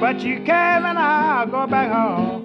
but you came and I'll go back home.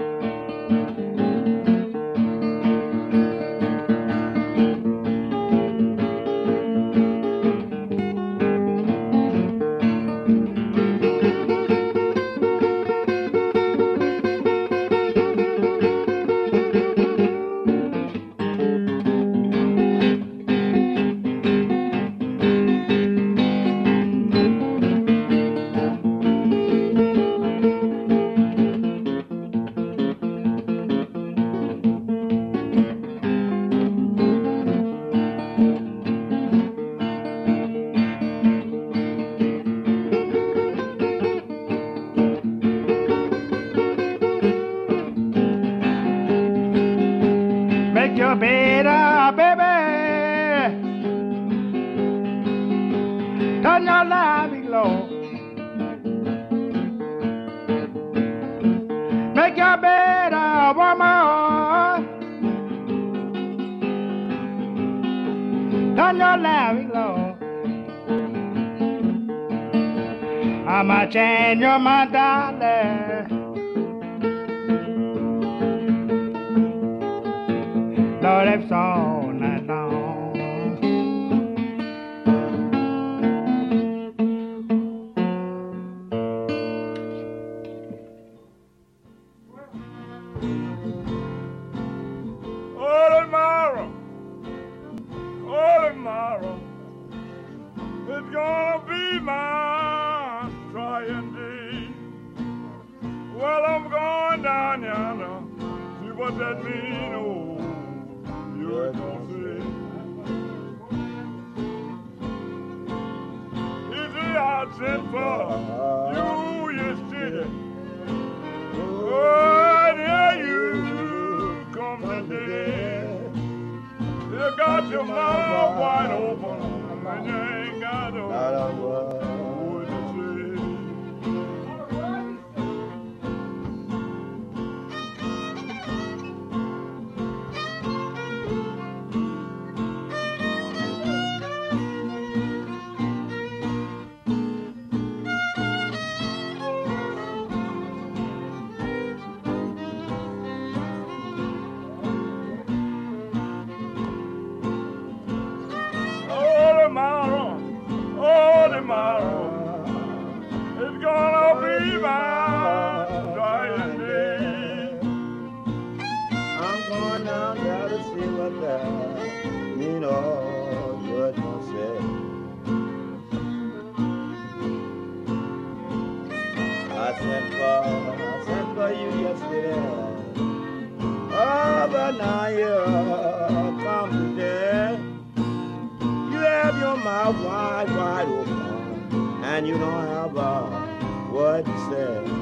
Make your bed up, baby. Turn your light low. Make your bed up, woman. Turn your light low. I'ma change your mind, darling. Lord, it's all night long. Oh, tomorrow, it's gonna be my trying day. Well, I'm going down yonder, see what that mean, oh. You're gonna say, is it I sent for you yesterday? Oh, yeah, you come today. You got your mouth wide open, and you ain't got no word to say. Tomorrow, it's gonna be my trying day. I'm going down there to see what that, you know, what you say. I sent for you yesterday. Oh, but now you come today. You have your mouth wide open, and you don't have a word to say.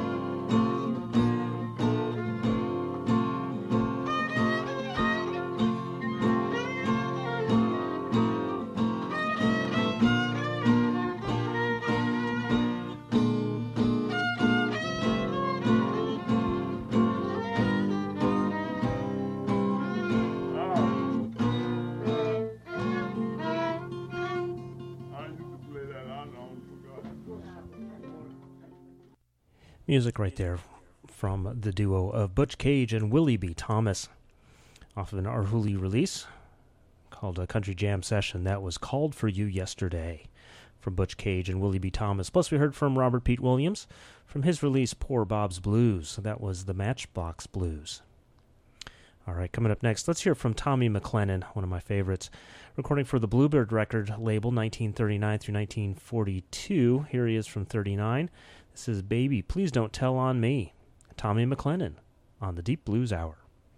Music right there from the duo of Butch Cage and Willie B. Thomas off of an Arhoolie release called a Country Jam Session. That was Called For You Yesterday from Butch Cage and Willie B. Thomas. Plus we heard from Robert Pete Williams from his release Poor Bob's Blues. That was the Matchbox Blues. All right, coming up next, let's hear from Tommy McLennan, one of my favorites, recording for the Bluebird record label 1939 through 1942. Here he is from 39. This is Baby, Please Don't Tell on Me. Tommy McLennan on the Deep Blues Hour.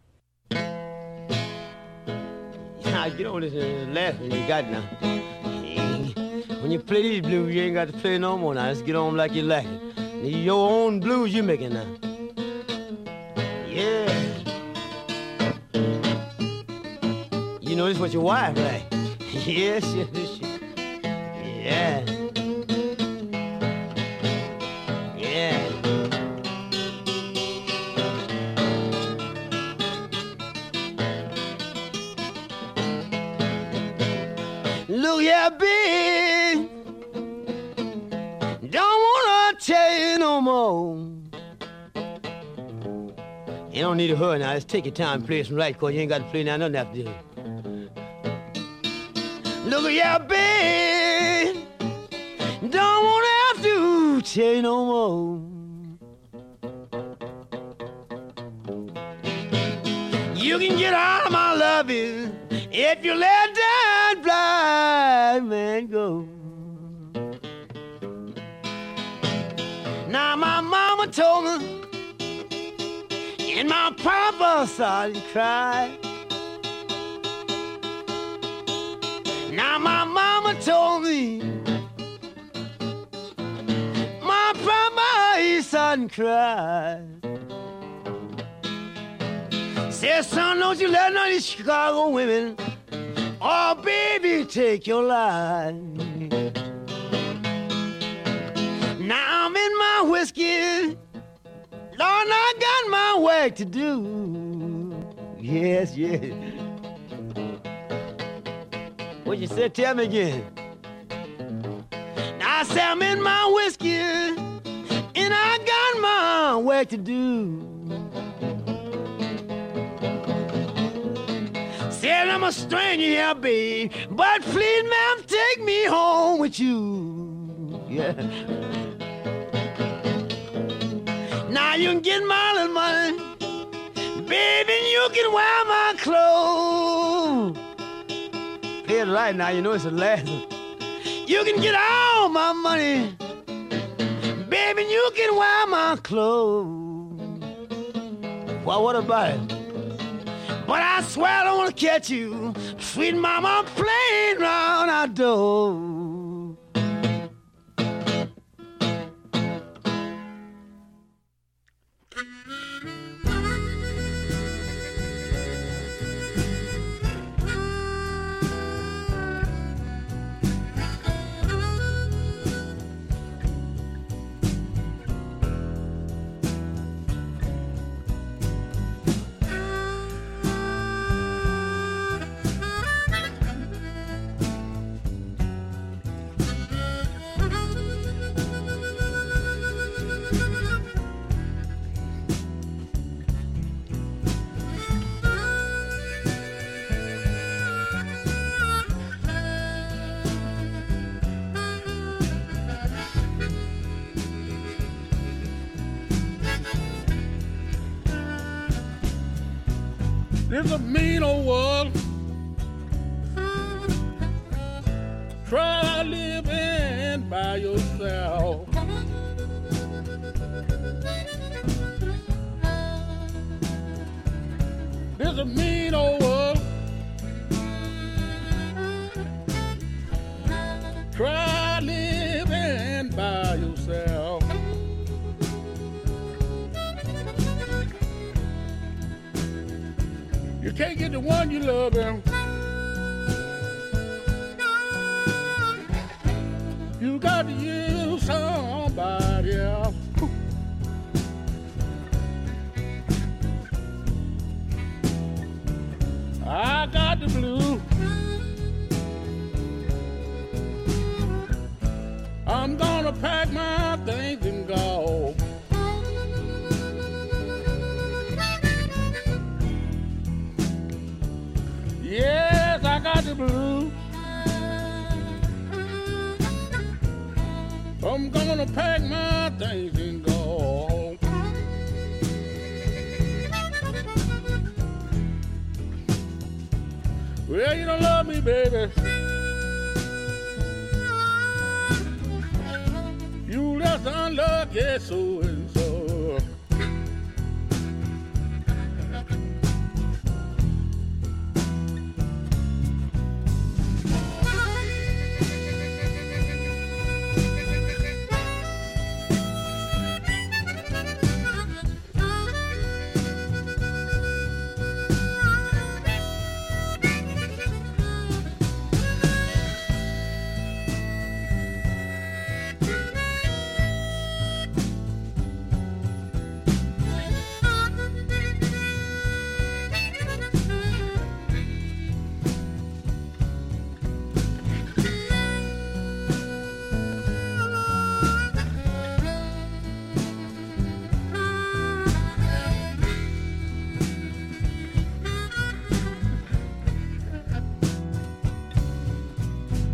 Yeah, get on this laughing you got now. When you play these blues, you ain't got to play no more now. Let's get on like you like it. Your own blues you making now. Yeah. You know this what your wife like. Yes, yes, yeah. Yeah. Look here, big. Don't wanna tell you no more. don't need a hurry now. Let's take your time and play some right, cause you ain't got to play now nothing after this. Look at your babe. Don't wanna have to tell you no more. You can get all of my loving if you let that blind man go. Now my mama told me, and my papa started to cry. Now my mama told me, my papa he started to cry. Said, son, don't you let none of these Chicago women, oh baby, take your life. Now I'm in my whiskey, Lord, I got my work to do. Yes, yes. What you said? Tell me again. Now I said I'm in my whiskey, and I got my work to do. Said I'm a stranger here, babe, but please, ma'am, take me home with you. Yeah. Now you can get my little money, baby, and you can wear my clothes. Play it right now, you know it's the last one. You can get all my money, baby, and you can wear my clothes. Well, what about it? But I swear I don't want to catch you, sweet mama, playing round our door. It's a mean old world. Try living by yourself. It's a mean old world. Try living by yourself. You can't get the one you love him. You got to use somebody else. I got the blues. I'm gonna pack my things and go. Yes, I got the blues. I'm gonna pack my things and go. Well, you don't love me, baby. You left unlucky so and so.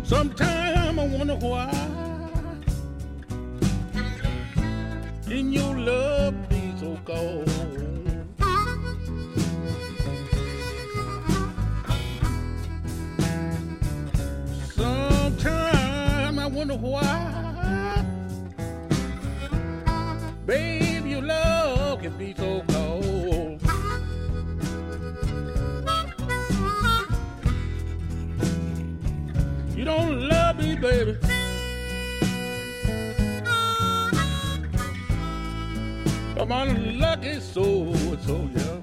Sometimes I wonder why in your love be so cold. Sometimes I wonder why, babe, your love can be so cold. You don't love me, baby. I'm unlucky soul, so yeah.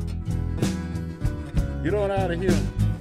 Get on out of here.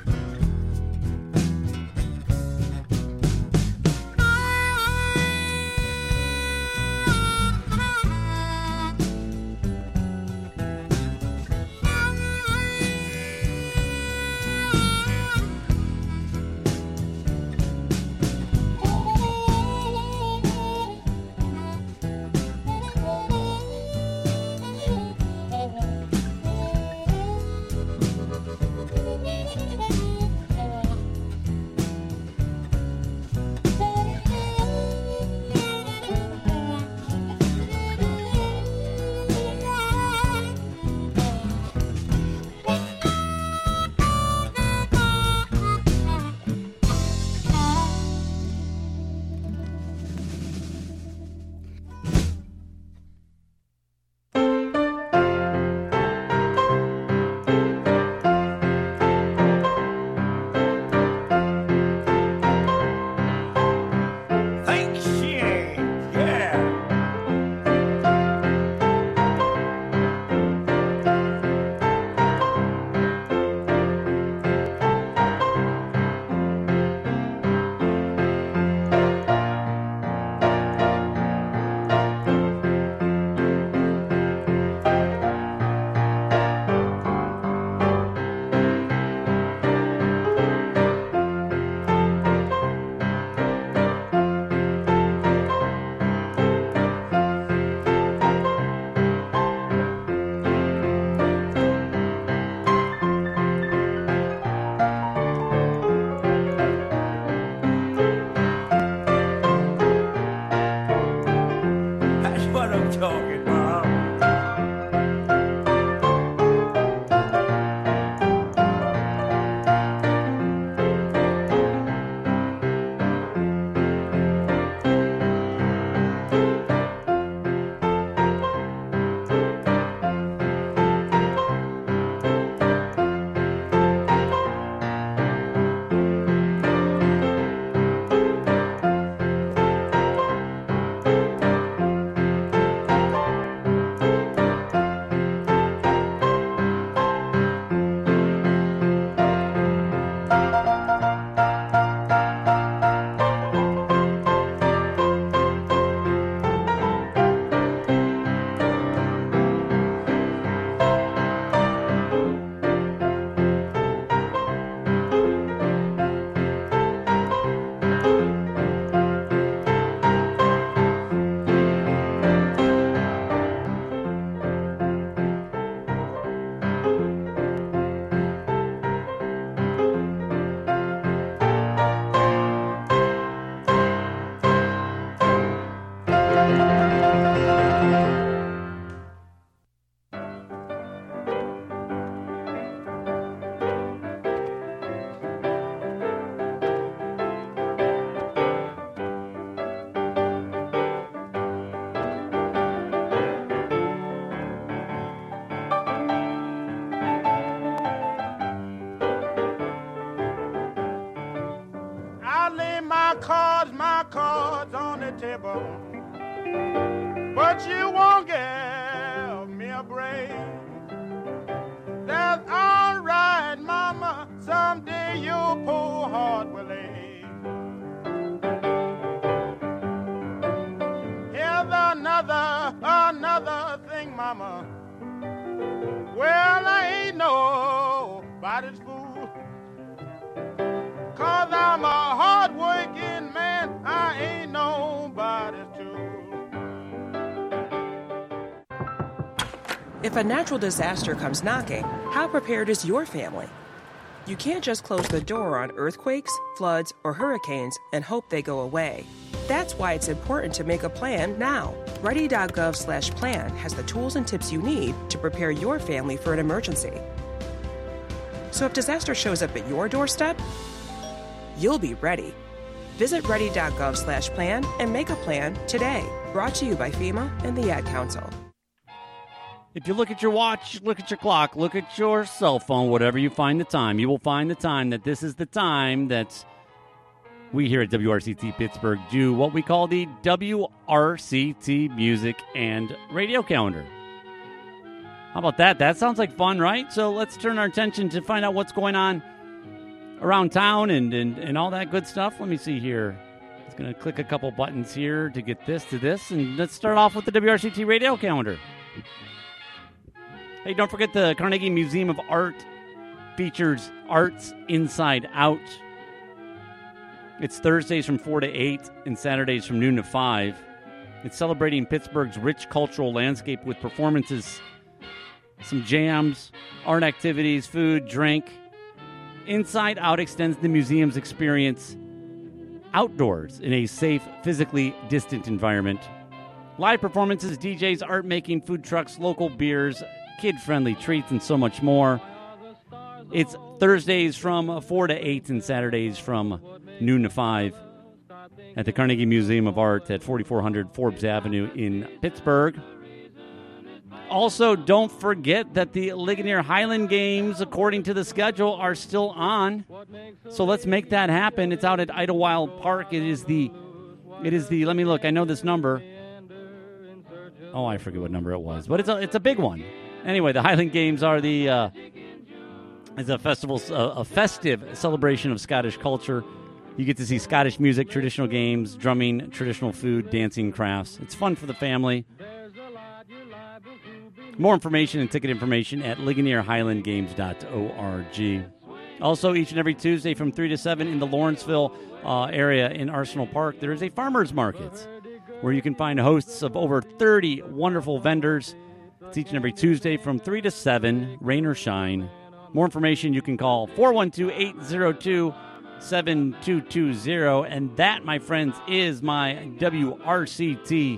my cards on the table, but you won't give me a break. That's all right, mama, someday your poor heart will ache. Here's another thing, mama. Well, I ain't nobody's fool, 'cause I'm a hard-working man, I ain't nobody's tool. If a natural disaster comes knocking, how prepared is your family? You can't just close the door on earthquakes, floods, or hurricanes and hope they go away. That's why it's important to make a plan now. Ready.gov/plan has the tools and tips you need to prepare your family for an emergency. So if disaster shows up at your doorstep, you'll be ready. Visit ready.gov/plan and make a plan today. Brought to you by FEMA and the Ad Council. If you look at your watch, look at your clock, look at your cell phone, whatever you find the time, you will find the time that this is the time that we here at WRCT Pittsburgh do what we call the WRCT Music and Radio Calendar. How about that? That sounds like fun, right? So let's turn our attention to find out what's going on around town and all that good stuff. Let me see here. I'm just going to click a couple buttons here to get this to this, and let's start off with the WRCT Radio Calendar. Hey, don't forget the Carnegie Museum of Art features Arts Inside Out. It's Thursdays from 4 to 8 and Saturdays from noon to 5. It's celebrating Pittsburgh's rich cultural landscape with performances, some jams, art activities, food, drink. Inside Out extends the museum's experience outdoors in a safe, physically distant environment. Live performances, DJs, art making, food trucks, local beers, kid-friendly treats, and so much more. It's Thursdays from 4 to 8 and Saturdays from noon to 5 at the Carnegie Museum of Art at 4400 Forbes Avenue in Pittsburgh. Also, don't forget that the Ligonier Highland Games, according to the schedule, are still on. So let's make that happen. It's out at Idlewild Park. It is the, let me look, I know this number. Oh, I forget what number it was, but it's a big one. Anyway, the Highland Games are is a festival, a festive celebration of Scottish culture. You get to see Scottish music, traditional games, drumming, traditional food, dancing, crafts. It's fun for the family. More information and ticket information at LigonierHighlandGames.org. Also, each and every Tuesday from 3 to 7 in the Lawrenceville area in Arsenal Park, there is a farmer's market where you can find hosts of over 30 wonderful vendors. It's each and every Tuesday from 3 to 7, rain or shine. More information, you can call 412-802-7220. And that, my friends, is my WRCT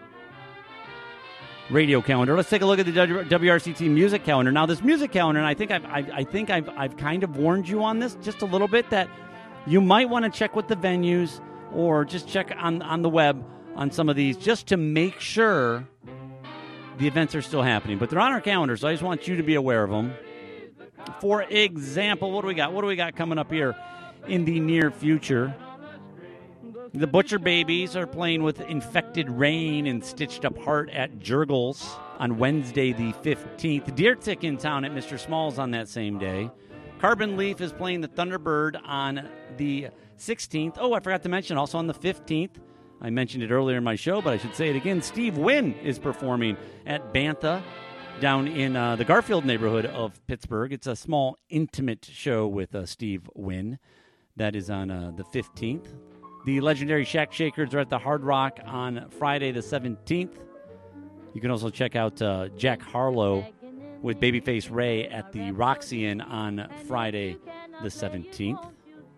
radio calendar. Let's take a look at the WRCT music calendar. Now, this music calendar, and I think I've kind of warned you on this just a little bit, that you might want to check with the venues or just check on the web on some of these just to make sure the events are still happening. But they're on our calendar, so I just want you to be aware of them. For example, what do we got? What do we got coming up here in the near future? The Butcher Babies are playing with Infected Rain and Stitched Up Heart at Jurgles on Wednesday the 15th. Deer Tick in town at Mr. Small's on that same day. Carbon Leaf is playing the Thunderbird on the 16th. Oh, I forgot to mention, also on the 15th, I mentioned it earlier in my show, but I should say it again, Steve Wynn is performing at Bantha down in the Garfield neighborhood of Pittsburgh. It's a small, intimate show with Steve Wynn. That is on the 15th. The legendary Shack Shakers are at the Hard Rock on Friday the 17th. You can also check out Jack Harlow with Babyface Ray at the Roxy Inn on Friday the 17th.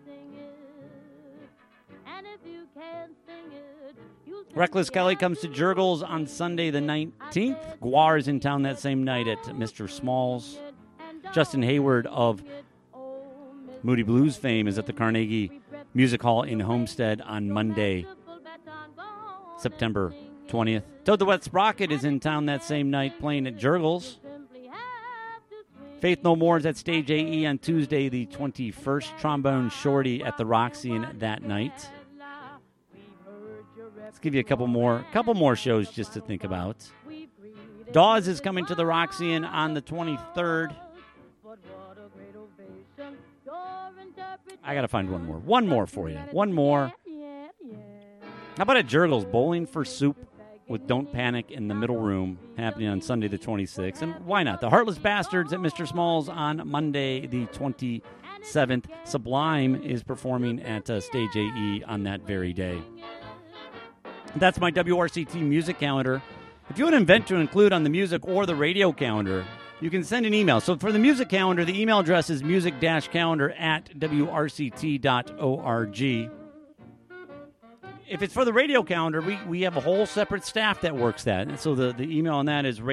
Reckless Kelly comes to Jurgles on Sunday the 19th. Guar is in town that same night at Mr. Small's. Justin Hayward of Moody Blues fame is at the Carnegie Music Hall in Homestead on Monday, September 20th. Toad the Wet Sprocket is in town that same night playing at Jurgles. Faith No More is at Stage AE on Tuesday the 21st. Trombone Shorty at the Roxy Inn that night. Let's give you a couple more shows just to think about. Dawes is coming to the Roxy Inn on the 23rd. I got to find one more. One more for you. One more. How about at Jurgles, Bowling for Soup with Don't Panic in the Middle Room happening on Sunday the 26th. And why not? The Heartless Bastards at Mr. Small's on Monday the 27th. Sublime is performing at Stage AE on that very day. That's my WRCT music calendar. If you have an event to include on the music or the radio calendar, you can send an email. So for the music calendar, the email address is music-calendar@wrct.org. If it's for the radio calendar, we have a whole separate staff that works that. And so the email on that is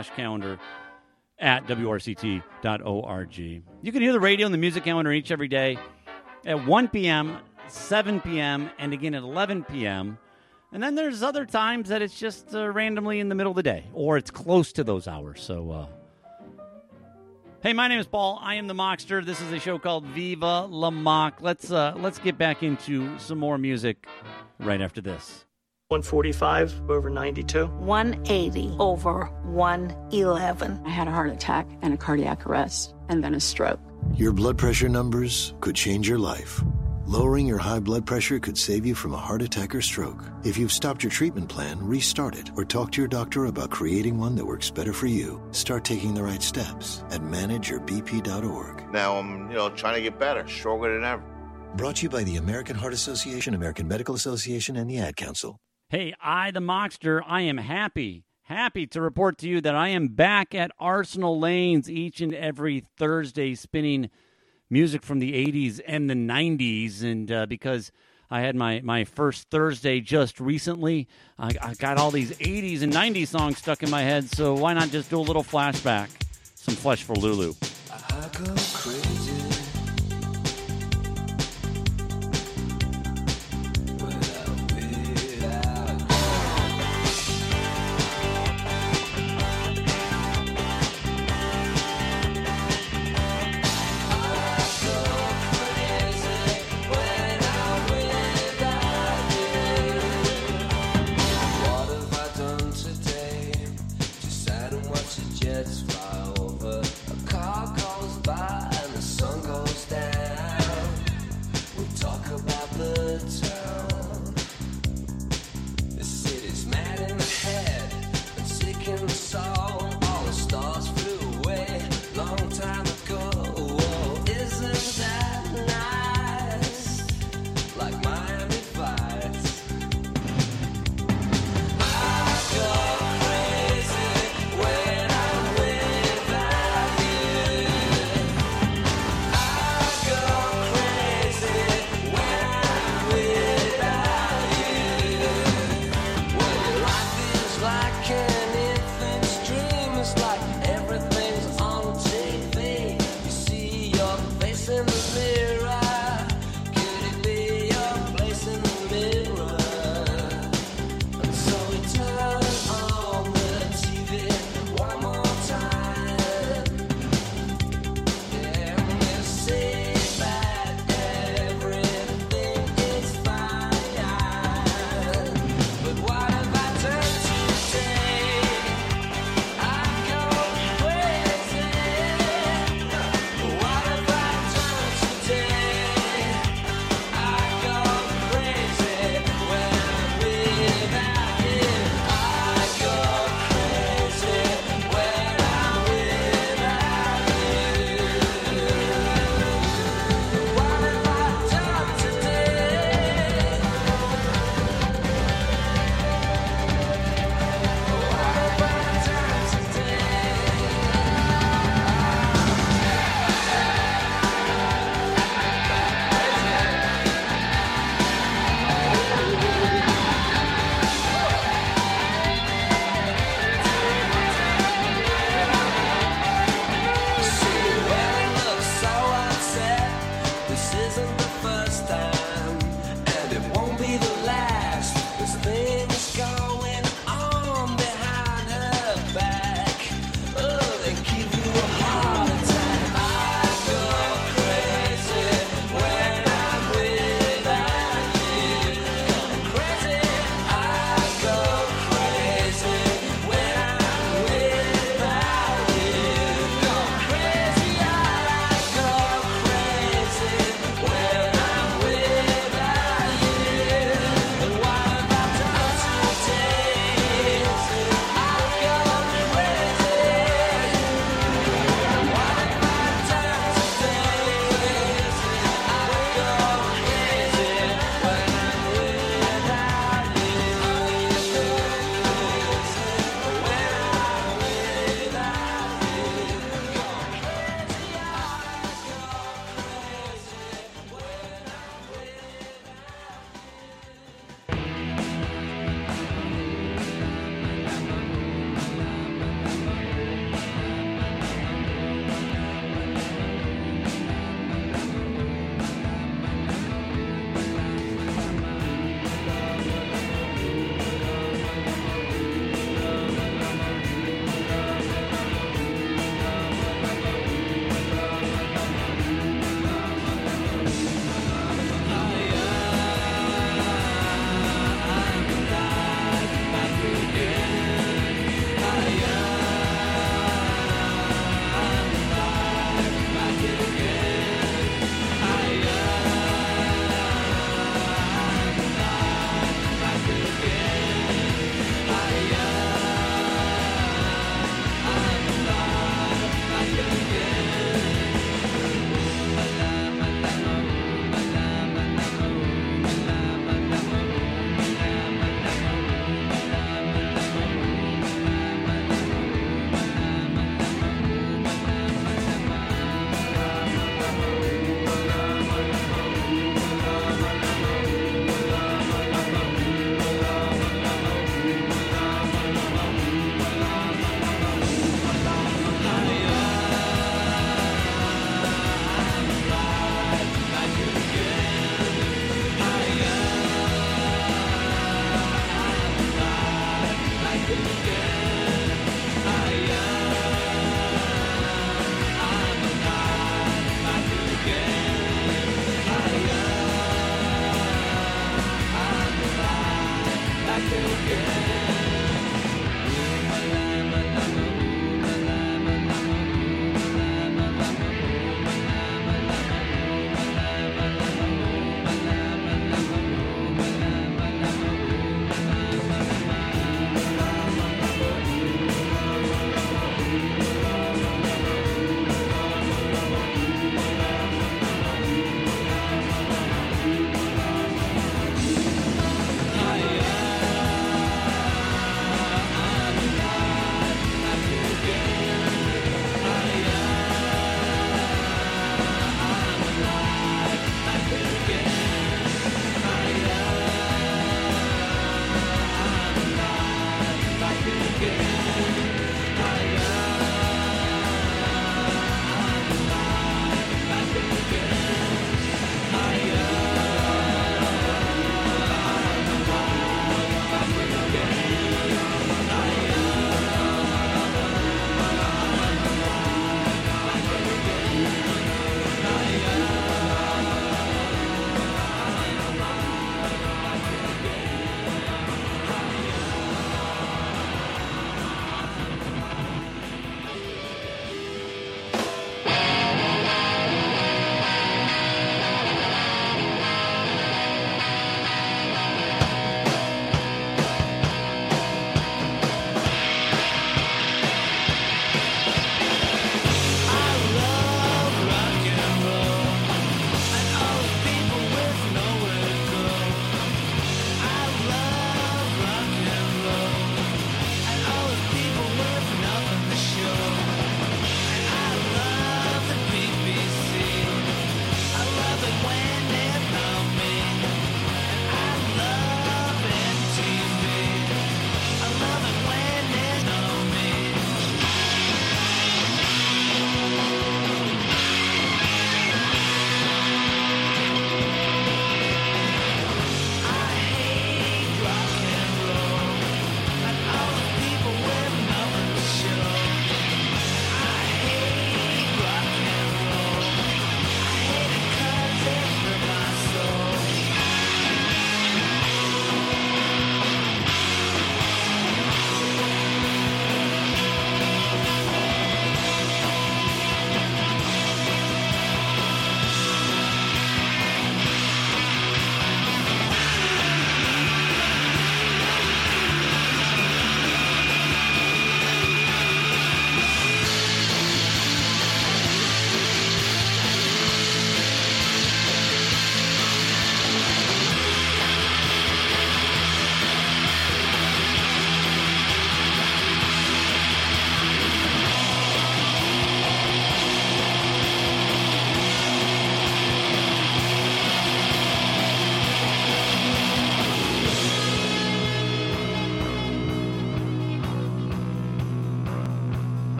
radio-calendar@wrct.org. You can hear the radio and the music calendar each every day at 1 p.m., 7 p.m., and again at 11 p.m. And then there's other times that it's just randomly in the middle of the day, or it's close to those hours. So, hey, my name is Paul. I am the Mockster. This is a show called Viva La Mock. Let's get back into some more music right after this. 145 over 92. 180 over 111. I had a heart attack and a cardiac arrest, and then a stroke. Your blood pressure numbers could change your life. Lowering your high blood pressure could save you from a heart attack or stroke. If you've stopped your treatment plan, restart it or talk to your doctor about creating one that works better for you. Start taking the right steps at manageyourbp.org. Now I'm, trying to get better, stronger than ever. Brought to you by the American Heart Association, American Medical Association, and the Ad Council. Hey, I, the Mockster, I am happy to report to you that I am back at Arsenal Lanes each and every Thursday spinning music from the 80s and the 90s. And because I had my first Thursday just recently, I got all these 80s and 90s songs stuck in my head, so why not just do a little flashback? Some Flesh for Lulu. I go crazy. Jets fly over, a car goes by and the sun goes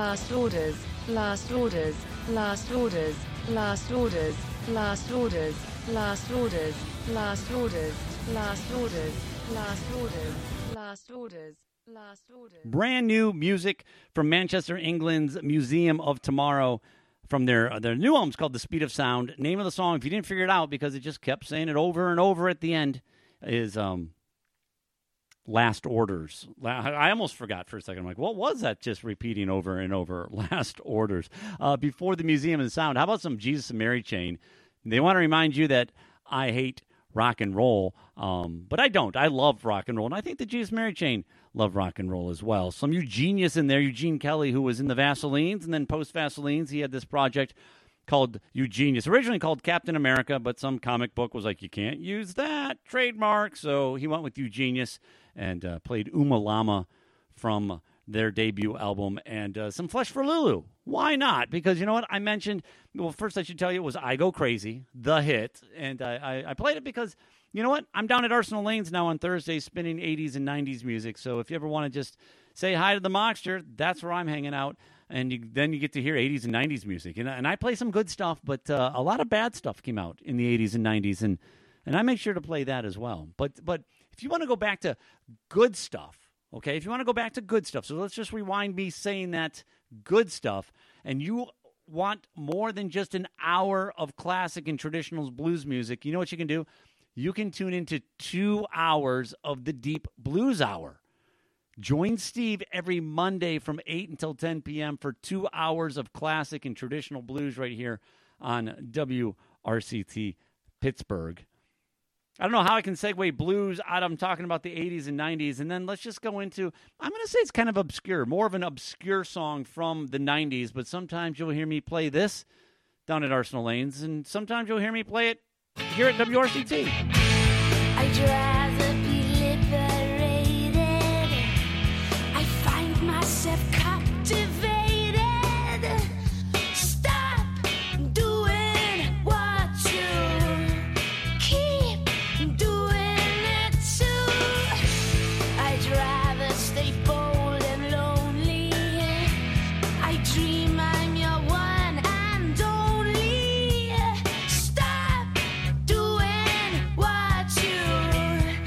last orders, last orders, last orders, last orders, last orders, last orders, last orders, last orders, last orders, last orders, last orders. Brand new music from Manchester, England's Museum of Tomorrow from their new album called The Speed of Sound. Name of the song, if you didn't figure it out because it just kept saying it over and over at the end, is Last Orders. I almost forgot for a second. I'm like, what was that just repeating over and over? Last Orders. Before the Museum of Sound, how about some Jesus and Mary Chain? They want to remind you that I hate rock and roll, but I don't. I love rock and roll, and I think the Jesus and Mary Chain love rock and roll as well. Some Eugenius in there, Eugene Kelly, who was in the Vaselines, and then post-Vaselines, he had this project called Eugenius, originally called Captain America, but some comic book was like, you can't use that, trademark, so he went with Eugenius and played Uma Lama from their debut album, and some Flesh for Lulu. Why not? Because you know what? I mentioned, well, first I should tell you it was I Go Crazy, the hit, and I played it because, you know what? I'm down at Arsenal Lanes now on Thursdays spinning 80s and 90s music, so if you ever want to just say hi to the Mockster, that's where I'm hanging out, and then you get to hear 80s and 90s music. And I play some good stuff, but a lot of bad stuff came out in the 80s and 90s, and I make sure to play that as well. But if you want to go back to good stuff, okay, if you want to go back to good stuff, so let's just rewind me saying that good stuff, and you want more than just an hour of classic and traditional blues music, you know what you can do? You can tune into 2 hours of the Deep Blues Hour. Join Steve every Monday from 8 until 10 p.m. for 2 hours of classic and traditional blues right here on WRCT Pittsburgh. I don't know how I can segue blues out. I'm talking about the 80s and 90s, and then let's just go into, I'm going to say it's kind of obscure, more of an obscure song from the 90s, but sometimes you'll hear me play this down at Arsenal Lanes, and sometimes you'll hear me play it here at WRCT. I'd rather be liberated. I find myself captivated. Stop doing what you keep doing it too. I'd rather stay bold and lonely. I dream I'm your one and only. Stop doing what you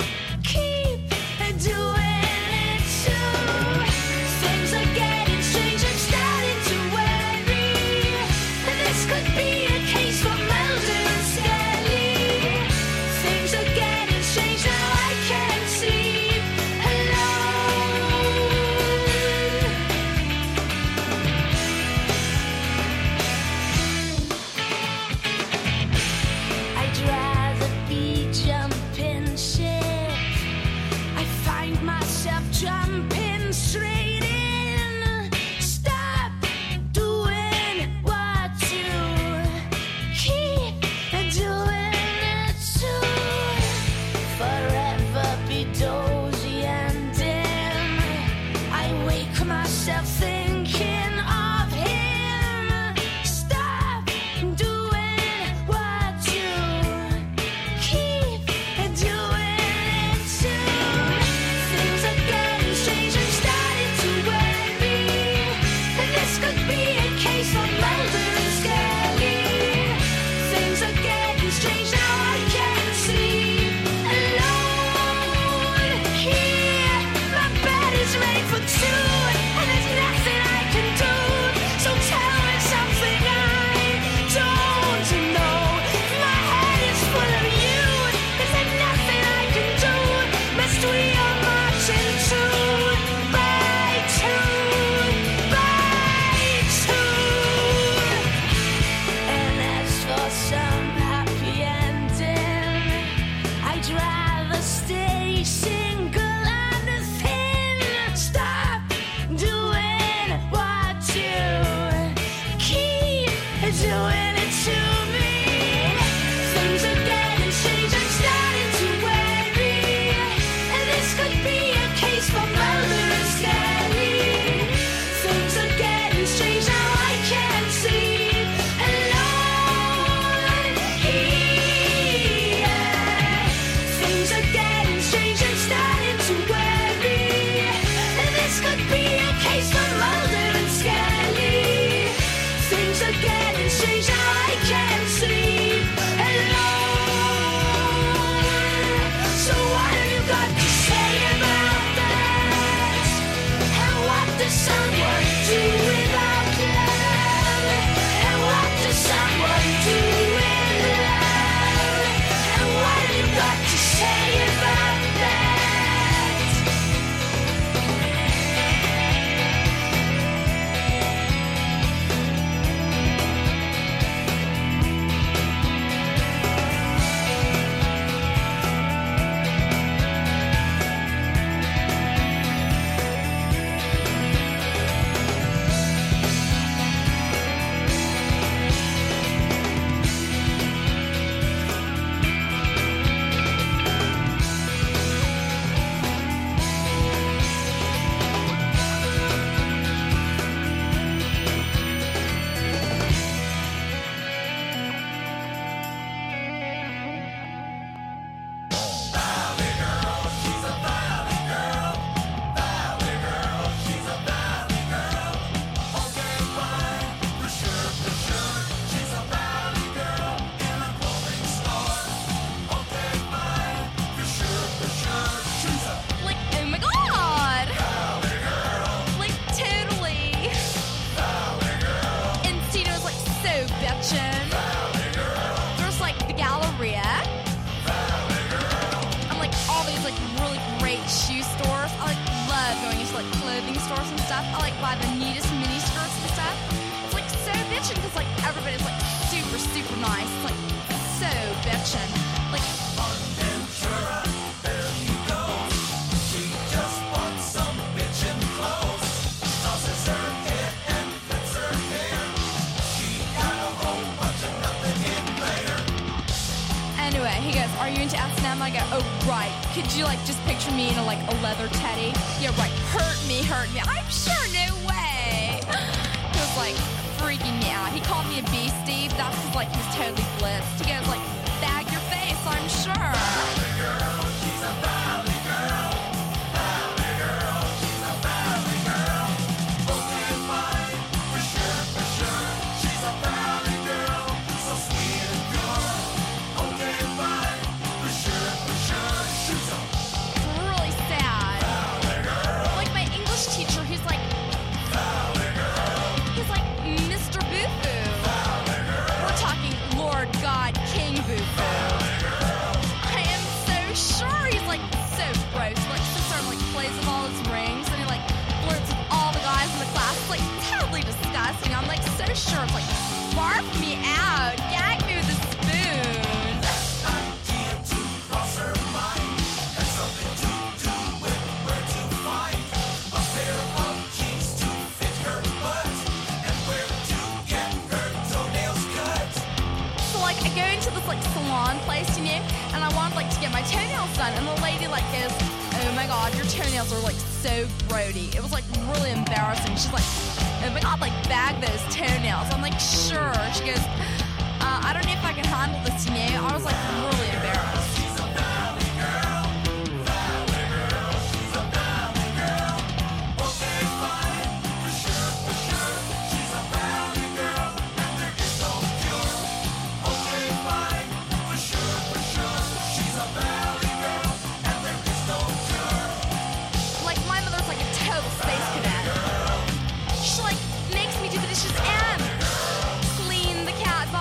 change how I can sleep alone. So what have you got to say about that? And what does someone do without love? And what does someone do with love? And what have you got to say about that? Like, oh my god! Like, totally. And Tino's like so bitchin'. There's like the Galleria. And like all these like really great shoe stores. I like love going into like clothing stores and stuff. I like buy the neatest mini skirts and stuff. It's like so bitchin' because like everybody's like super, super nice. It's like so bitchin'. Like, anyway, he goes, "Are you into S&M?" I go, "Oh, right. Could you, like, just picture me in a leather teddy?" Yeah, right. Hurt me. I'm sure, no way. He was, like, freaking me out. He called me a beastie. That's because, like, he's totally blitzed. He goes, like, "Bag your face, I'm sure." Really sad. Like my English teacher, he's like Mr. Boo-Foo. We're talking Lord God King Boo-Foo. I am so sure he's like so gross. Like sits there and like plays with all his rings and he like flirts with all the guys in the class. It's like totally disgusting. I'm like so sure. It's like barf me out, gag me with a spoon. So like I go into this like salon place, you know, and I wanted like to get my toenails done, and the lady like goes, "Oh my god, your toenails are like so grody." It was like really embarrassing. She's like, "Oh my god, like bag those toenails." I'm like, "Sure." She goes, "I don't know if I can handle this, you know." I was like really embarrassed. Like my mother's like a total space cadet. She like makes me do the dishes and clean the cat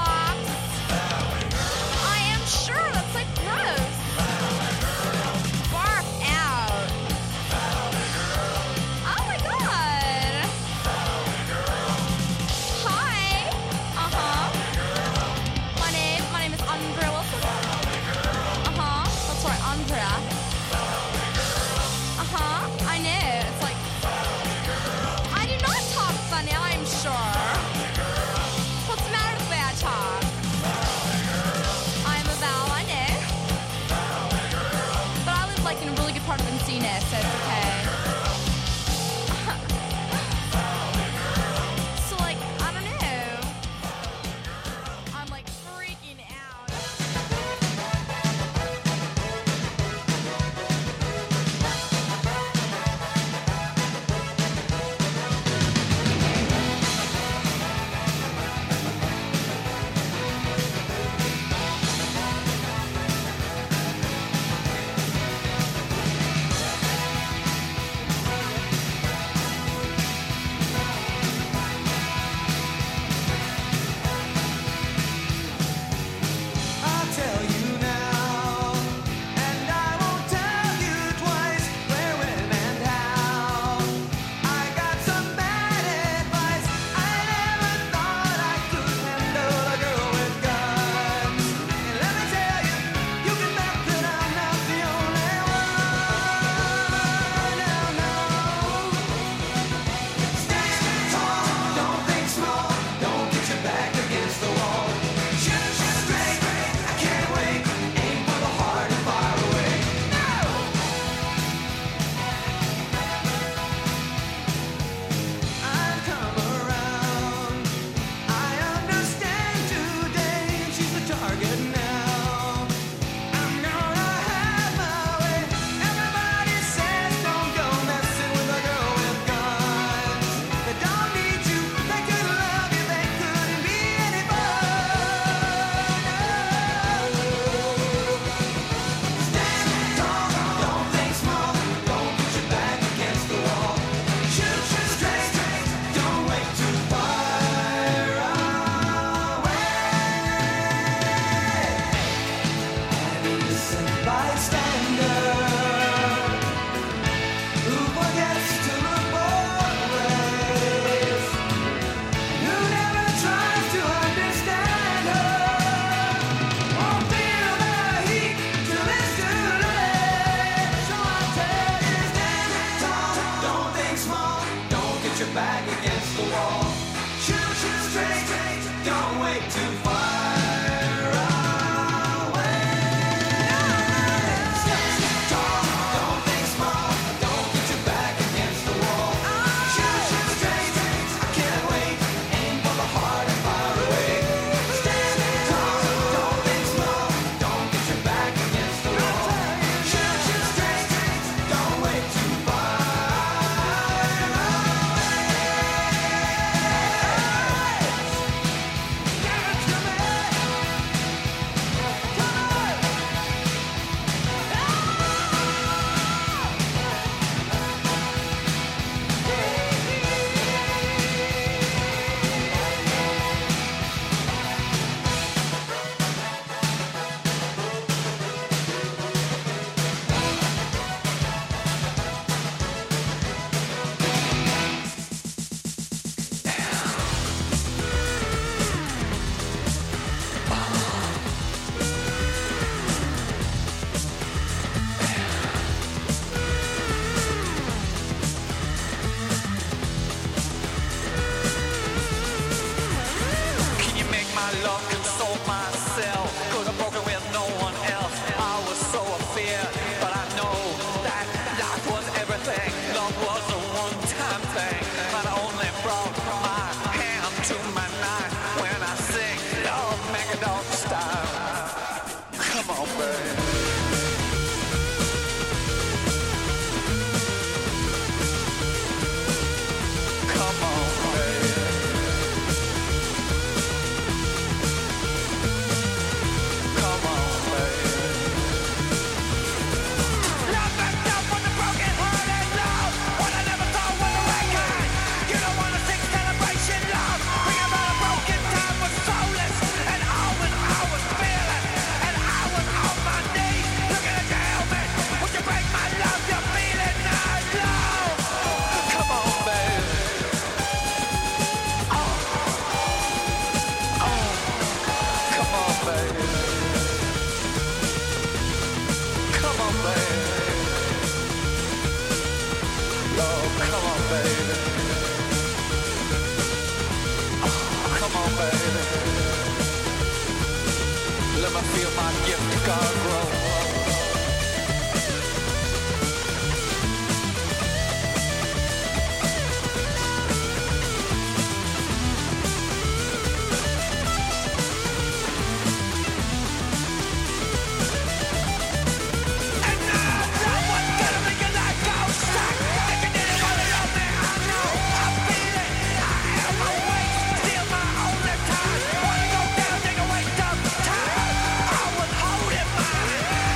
Time. I was holding mine.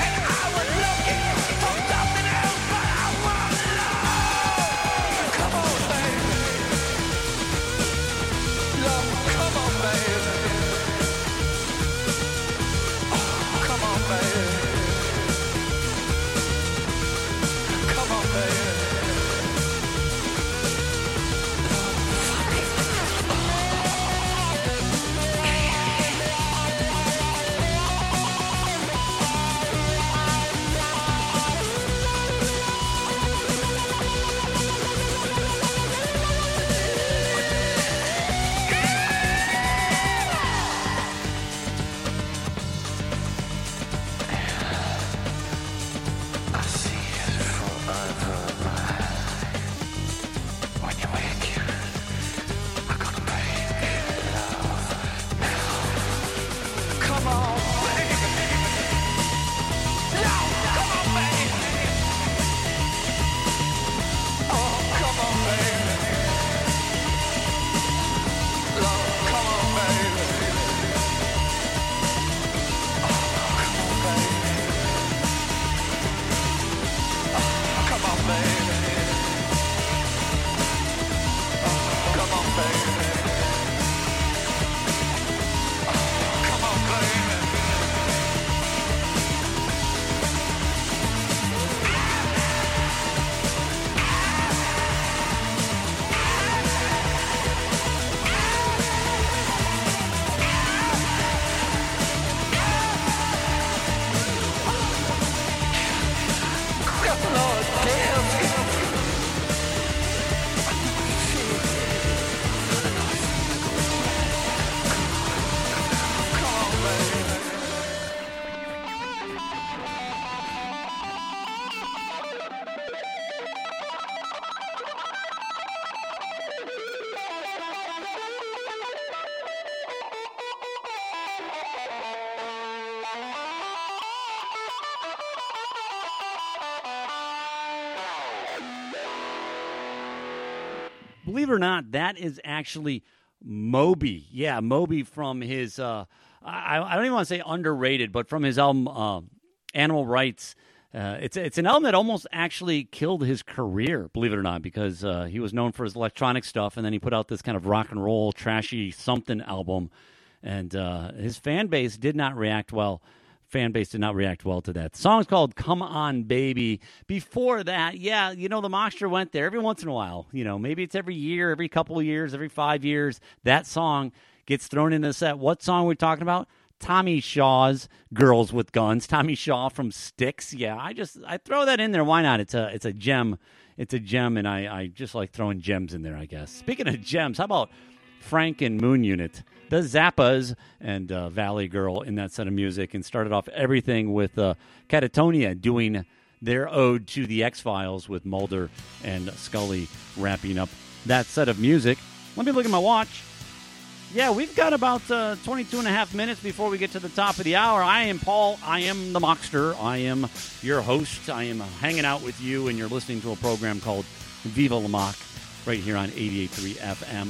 Believe it or not, that is actually Moby. Yeah, Moby from his, I don't even want to say underrated, but from his album Animal Rights. It's an album that almost actually killed his career, believe it or not, because he was known for his electronic stuff, and then he put out this kind of rock and roll, trashy something album, and his fan base did not react well. To that. The song's called Come On Baby. Before that, yeah, the Mockster went there every once in a while. Maybe it's every year, every couple of years, every 5 years. That song gets thrown into the set. What song are we talking about? Tommy Shaw's Girls with Guns. Tommy Shaw from Styx. Yeah, I throw that in there. Why not? It's a gem. It's a gem, and I just like throwing gems in there, I guess. Speaking of gems, how about Frank and Moon Unit? The Zappas and Valley Girl in that set of music, and started off everything with Catatonia doing their ode to the X-Files with Mulder and Scully wrapping up that set of music. Let me look at my watch. Yeah, we've got about 22 and a half minutes before we get to the top of the hour. I am Paul. I am the Mockster. I am your host. I am hanging out with you, and you're listening to a program called Viva La Mock right here on 88.3 FM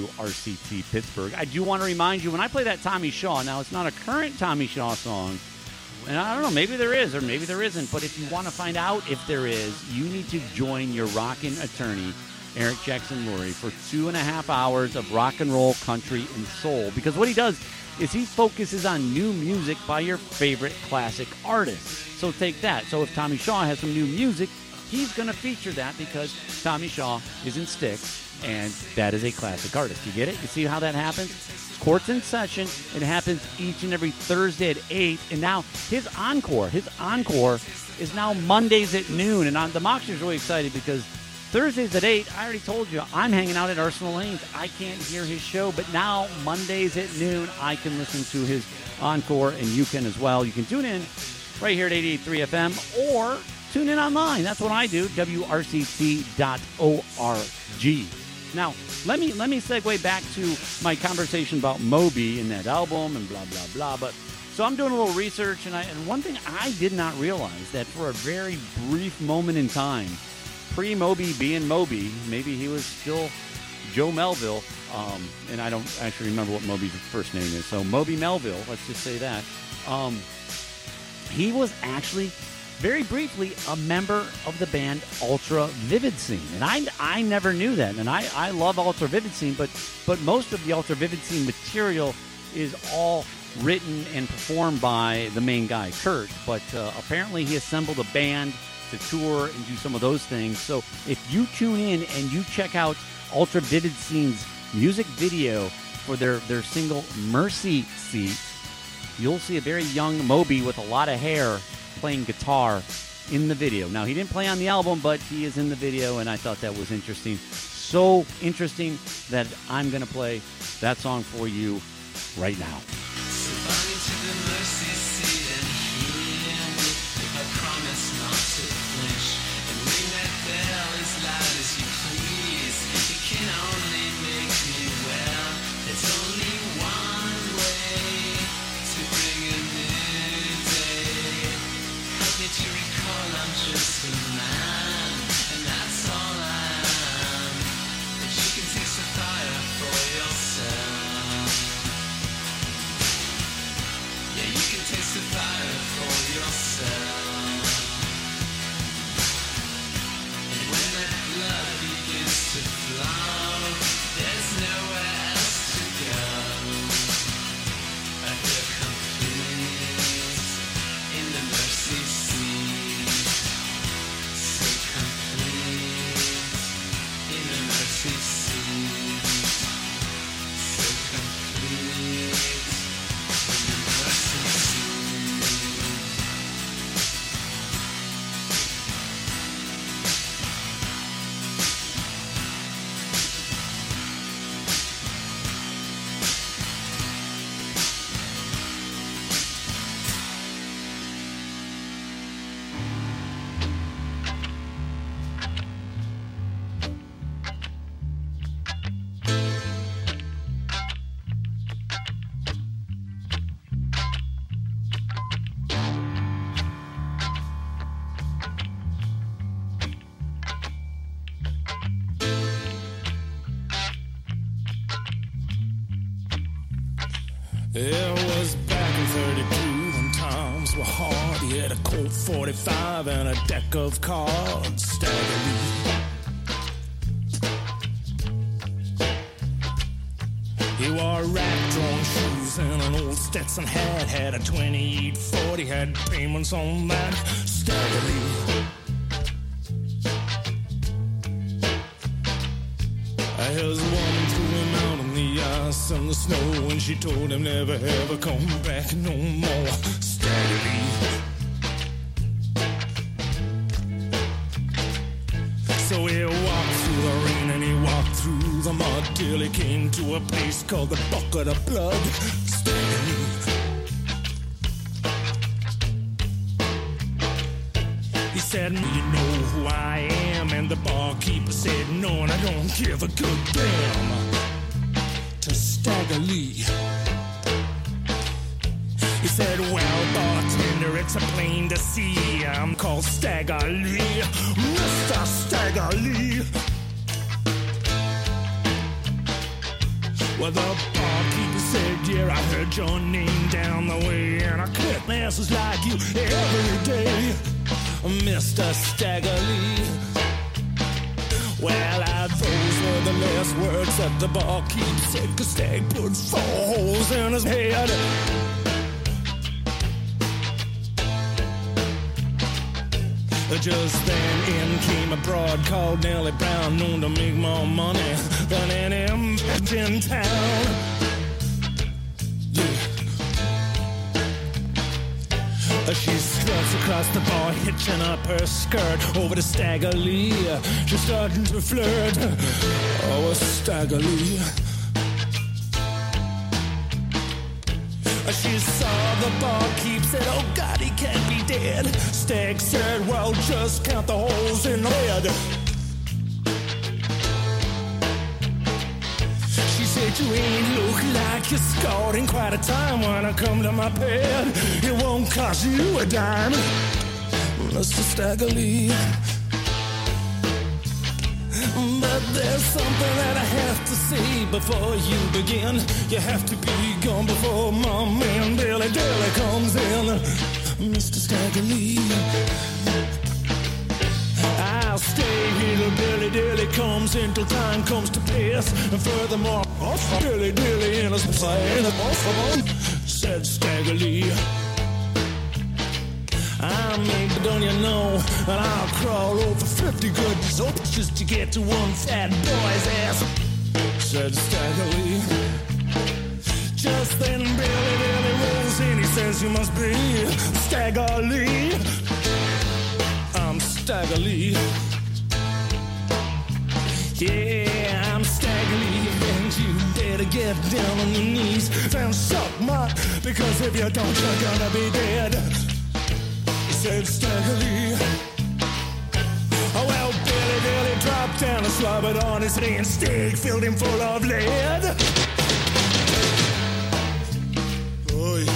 WRCT Pittsburgh. I do want to remind you, when I play that Tommy Shaw, now it's not a current Tommy Shaw song, and I don't know, maybe there is or maybe there isn't, but if you want to find out if there is, you need to join your rockin' attorney, Eric Jackson Lurie, for 2.5 hours of rock and roll, country, and soul. Because what he does is he focuses on new music by your favorite classic artists. So take that. So if Tommy Shaw has some new music, he's going to feature that because Tommy Shaw is in Styx, and that is a classic artist. You get it? You see how that happens? Court's in session. It happens each and every Thursday at 8. And now his encore is now Mondays at noon. And the Mockster's really excited because Thursdays at 8, I already told you, I'm hanging out at Arsenal Lanes. I can't hear his show, but now Mondays at noon, I can listen to his encore, and you can as well. You can tune in right here at 88.3 FM or tune in online. That's what I do, WRCT.org. Now, let me segue back to my conversation about Moby and that album and blah, blah, blah. But so I'm doing a little research, and one thing I did not realize, that for a very brief moment in time, pre-Moby being Moby, maybe he was still Joe Melville, and I don't actually remember what Moby's first name is. So Moby Melville, let's just say that. He was actually, very briefly, a member of the band Ultra Vivid Scene. And I never knew that. And I love Ultra Vivid Scene, but most of the Ultra Vivid Scene material is all written and performed by the main guy, Kurt. But apparently he assembled a band to tour and do some of those things. So if you tune in and you check out Ultra Vivid Scene's music video for their single Mercy Seat, you'll see a very young Moby with a lot of hair playing guitar in the video. Now, he didn't play on the album, but he is in the video, and I thought that was interesting. So interesting that I'm going to play that song for you right now. It was back in 32 when times were hard. He had a Colt 45 and a deck of cards. Stagger Lee. He wore wrap-drawn shoes and an old Stetson hat. Had a 2840, had payments on that. Stagger Lee. His woman threw him out on the ice and the snow, and she told him never ever come back no more. Stagger Lee. So he walked through the rain and he walked through the mud till he came to a place called the Bucket of Blood. Stagger Lee. He said, you know who I am? And the barkeeper said, no, and I don't give a good damn. To Stagger Lee. He said, well, bartender, it's a plain to see. I'm called Stagger Lee, Mr. Stagger Lee. Well, the barkeeper said, yeah, I heard your name down the way, and I cut asses like you every day, Mr. Stagger Lee. Well, those were the last words that the barkeep said, 'cause Stag put 4 holes in his head. Just then in came a broad called Nellie Brown, known to make more money than any bitch in town. Yeah. She struts across the bar, hitching up her skirt over to Stagger Lee. She's starting to flirt. Oh, Stagger Lee. She saw the barkeep, said, oh God, he can't be dead. Stag said, well, just count the holes in the bed. She said, you ain't look like you're scored in quite a time. When I come to my bed, it won't cost you a dime, Mr. Stagger Lee. But there's something that I have to say before you begin. You have to be gone before my man Billy Dilly comes in, Mr. Stagger Lee. I'll stay here till Billy Dilly comes in, till time comes to pass. And furthermore, Billy Dilly in a plane, said Stagger Lee. I mean, don't you know that I'll crawl over 50 good soaps just to get to one fat boy's ass, said Stagger Lee. Just then Billy Dilly rolls in, he says, you must be Stagger Lee. I'm Stagger Lee. Yeah, I'm Stagger Lee, and you better get down on your knees and suck my, because if you don't, you're gonna be dead, said Stagger Lee. Oh, well, Billy Dilly dropped down and slobbered on his knee, and Stag filled him full of lead. Oh, yeah.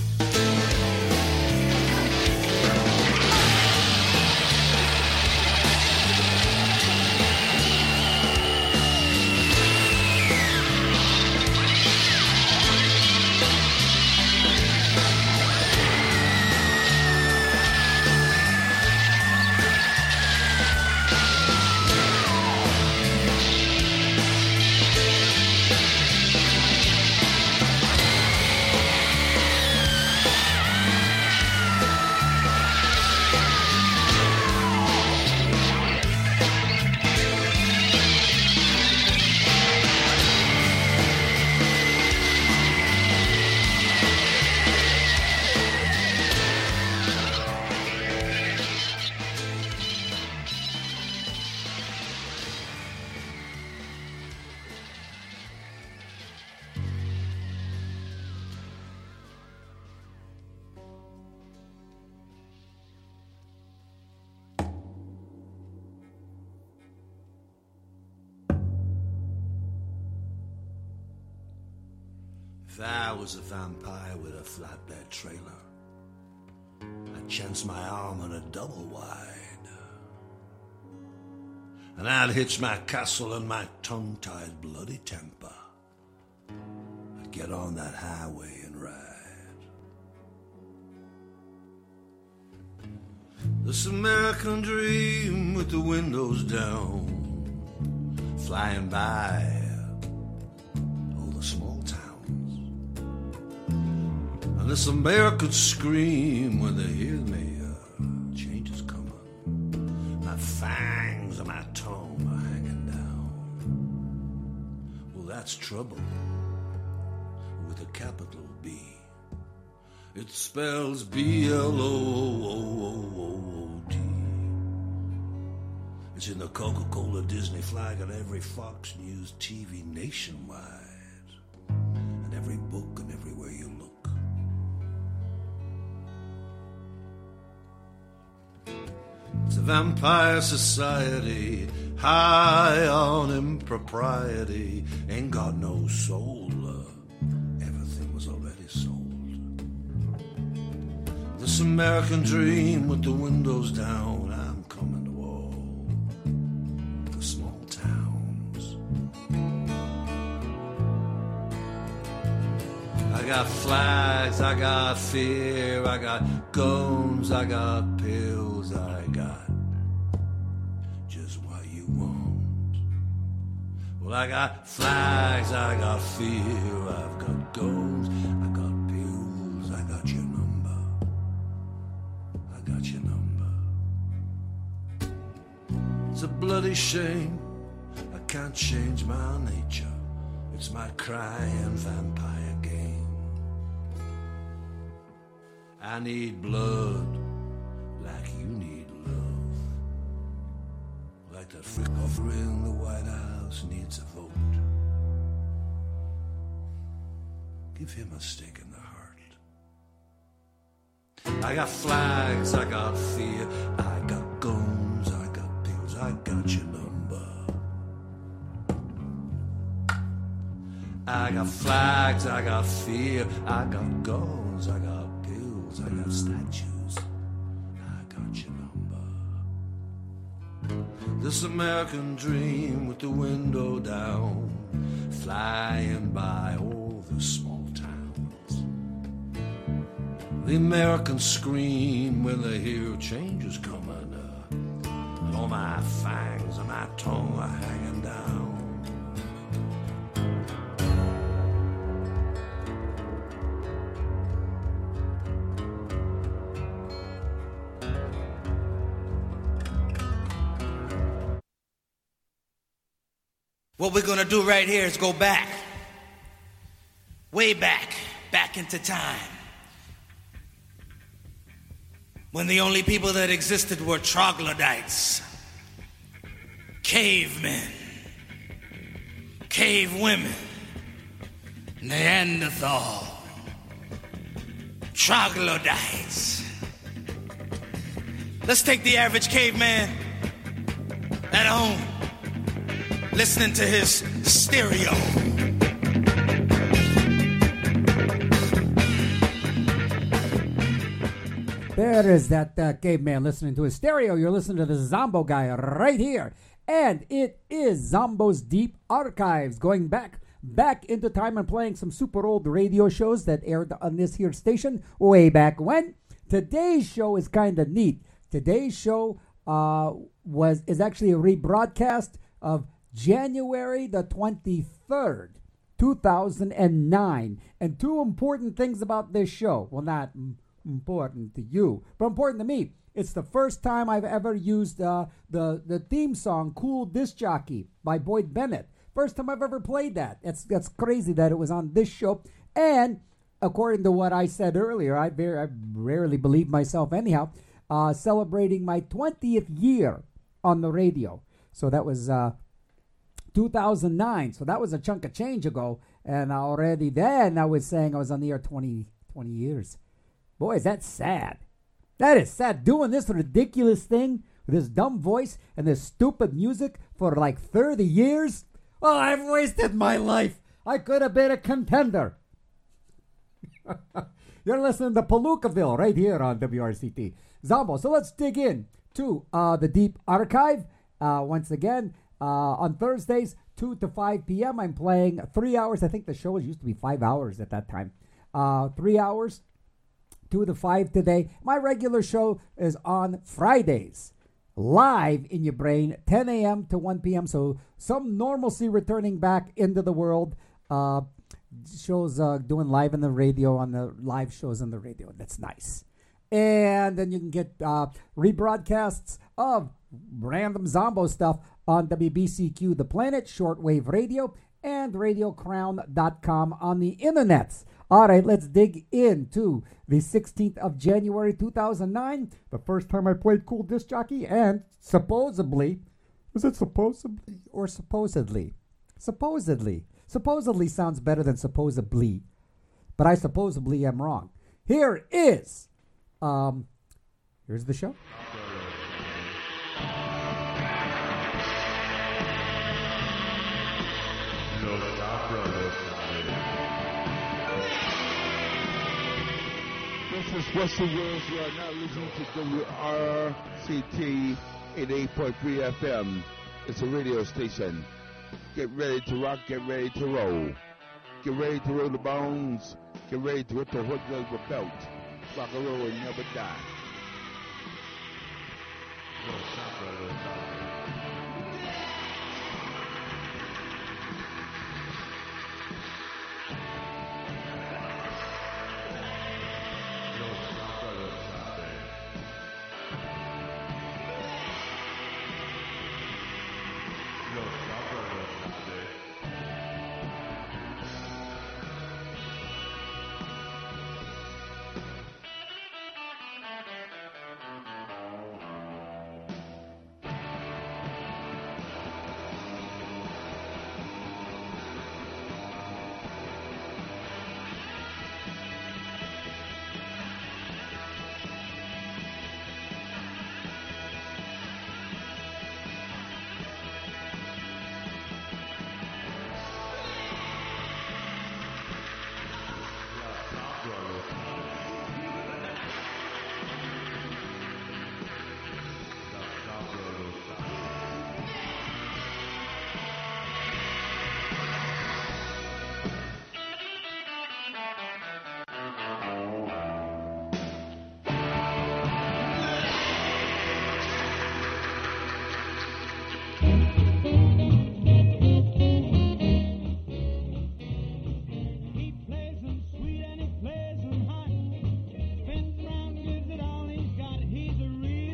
If I was a vampire with a flatbed trailer, I'd chance my arm on a double wide, and I'd hitch my castle and my tongue-tied bloody temper. I'd get on that highway and ride. This American dream with the windows down, flying by all the small towns. And this American scream when they hear me, change is coming. My fangs and my tongue are hanging down. Well, that's trouble with a capital B. It spells B-L-O-O-O-O-D. It's in the Coca-Cola Disney flag on every Fox News TV nationwide, and every book and everywhere you look. It's a vampire society, high on impropriety, ain't got no soul. Everything was already sold. This American dream with the windows down, I'm coming to all the small towns. I got flags, I got fear, I got guns, I got pills, I got just what you want. Well, I got flags, I got fear, I've got guns, I got pills, I got your number, I got your number. It's a bloody shame, I can't change my nature. It's my crying vampire game. I need blood like you need love. Like that freak over in the White House needs a vote. Give him a stake in the heart. I got flags, I got fear, I got guns, I got pills, I got your number. I got flags, I got fear, I got guns, I got pills, I got statues, I got your number. This American dream with the window down, flying by all the small towns. The American scream when they hear change is coming, and all my fangs and my tongue are hanging down. What we're gonna do right here is go back, way back into time, when the only people that existed were troglodytes, cavemen, cave women, Neanderthal, troglodytes. Let's take the average caveman at home, listening to his stereo. There is that caveman listening to his stereo. You're listening to the Zombo guy right here. And it is Zombo's Deep Archives, going back into time and playing some super old radio shows that aired on this here station way back when. Today's show is kind of neat. Today's show is actually a rebroadcast of January the 23rd, 2009. And two important things about this show. Well, not important to you, but important to me. It's the first time I've ever used the theme song "Cool Disc Jockey" by Boyd Bennett. First time I've ever played that. That's crazy that it was on this show. And according to what I said earlier, I rarely believe myself anyhow, celebrating my 20th year on the radio. So that was 2009. So that was a chunk of change ago. And already then I was saying I was on the air 20 years. Boy, is that sad. That is sad. Doing this ridiculous thing with this dumb voice and this stupid music for like 30 years. Oh, I've wasted my life. I could have been a contender. You're listening to Palookaville right here on WRCT Zombo. So let's dig in to the Deep Archive. Once again, on Thursdays, 2 to 5 p.m., I'm playing 3 hours. I think the show used to be 5 hours at that time. 3 hours, 2 to 5 today. My regular show is on Fridays, live in your brain, 10 a.m. to 1 p.m. So some normalcy returning back into the world. Shows doing live on the radio, on the live shows on the radio. That's nice. And then you can get rebroadcasts of random Zombo stuff on WBCQ The Planet, shortwave radio, and radiocrown.com on the internet. All right, let's dig into the 16th of January 2009, the first time I played Cool Disc Jockey, and supposedly, is it supposedly or supposedly? Supposedly sounds better than supposedly, but I supposedly am wrong. Here is, here's the show. This is Western World. You are now listening to WRCT 88.3 FM. It's a radio station. Get ready to rock, get ready to roll. Get ready to roll the bones. Get ready to hit the hood of the belt. Rock and roll and never die.